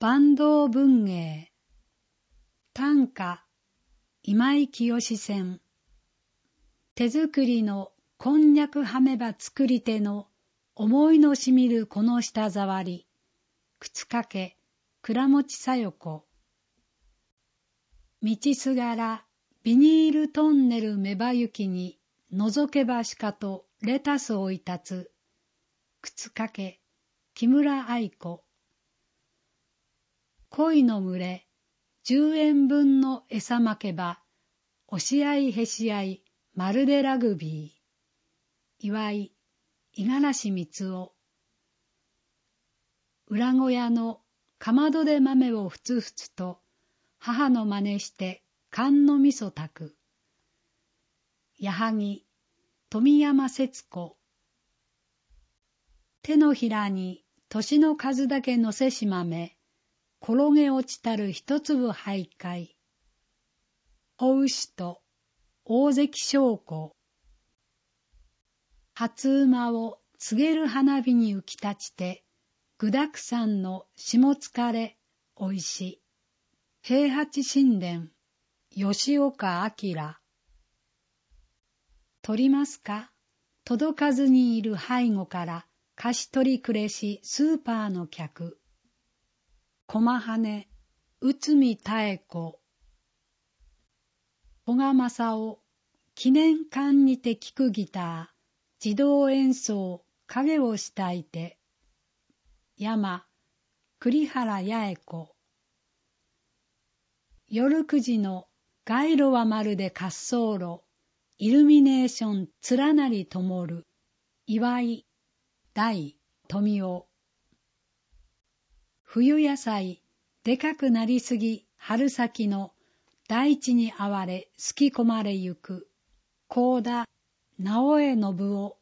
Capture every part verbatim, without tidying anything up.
坂東文芸短歌今井清選手作りのこんにゃくはめば作り手の思いのしみるこの舌触り靴掛け倉持さよ子道すがらビニールトンネルめばゆきに覗けばしかとレタスをいたつ靴掛け木村愛子鯉の群れ十円分の餌まけば押し合いへし合いまるでラグビー岩井五十嵐光雄裏小屋のかまどで豆をふつふつと母の真似して燗の味噌炊く矢作富山節子手のひらに年の数だけのせしまめ転げ落ちたる一粒徘徊お牛と大関将校初馬を告げる花火に浮き立ちて具だくさんの下疲れおいし平八神殿吉岡明取りますか届かずにいる背後から貸し取りくれしスーパーの客駒羽内海妙子小賀正夫記念館にて聴くギター自動演奏影をしたいて山栗原八重子夜九時の街路はまるで滑走路イルミネーション連なり灯る岩井大富夫冬野菜でかくなりすぎ春先の大地にあわれすき込まれゆく幸田直江信夫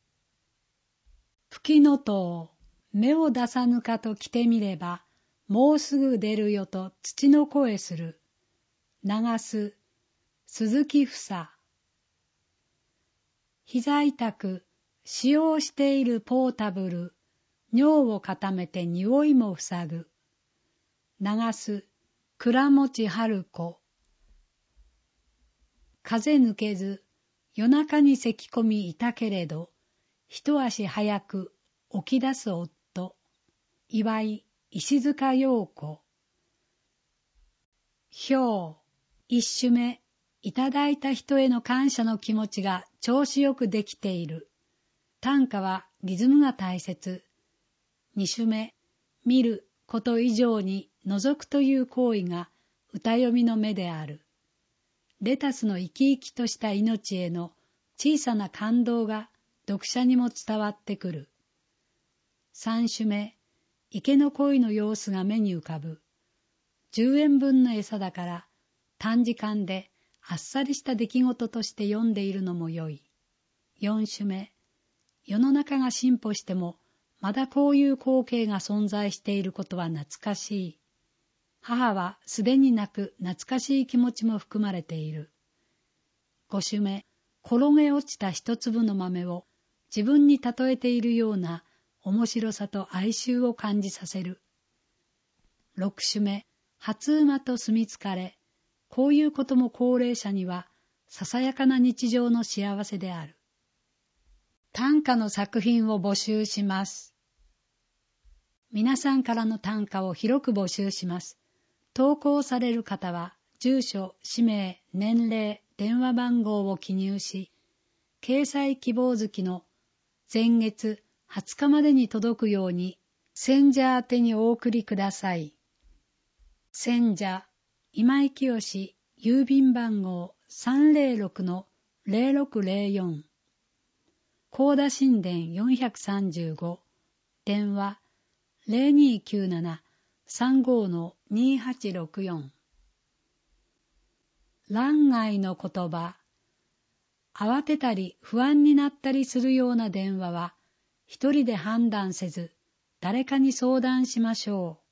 吹きの塔目を出さぬかと来てみればもうすぐ出るよと土の声する流す鈴木房膝痛く使用しているポータブル尿を固めて匂いも塞ぐ流す倉持春子風抜けず夜中に咳込みいたけれど一足早く起き出す夫岩井石塚陽子表一首目いただいた人への感謝の気持ちが調子よくできている短歌はリズムが大切二首目見ること以上に覗くという行為が歌読みの目であるレタスの生き生きとした命への小さな感動が読者にも伝わってくる三首目池の鯉の様子が目に浮かぶ十円分の餌だから短時間であっさりした出来事として読んでいるのもよい四首目世の中が進歩してもまだこういう光景が存在していることは懐かしい。母はすでに泣く懐かしい気持ちも含まれている。五首目、転げ落ちた一粒の豆を自分に例えているような面白さと哀愁を感じさせる。六首目、初馬と住みつかれ、こういうことも高齢者にはささやかな日常の幸せである。短歌の作品を募集します。皆さんからの短歌を広く募集します。投稿される方は、住所、氏名、年齢、電話番号を記入し、掲載希望月の前月はつかまでに届くように、選者宛てにお送りください。選者、今井清、郵便番号 さんぜろろくのぜろろくぜろよん。幸田神殿よんひゃくさんじゅうご、電話ゼロにきゅうなな さんごのにはちろくよん。欄外の言葉、慌てたり不安になったりするような電話は、一人で判断せず、誰かに相談しましょう。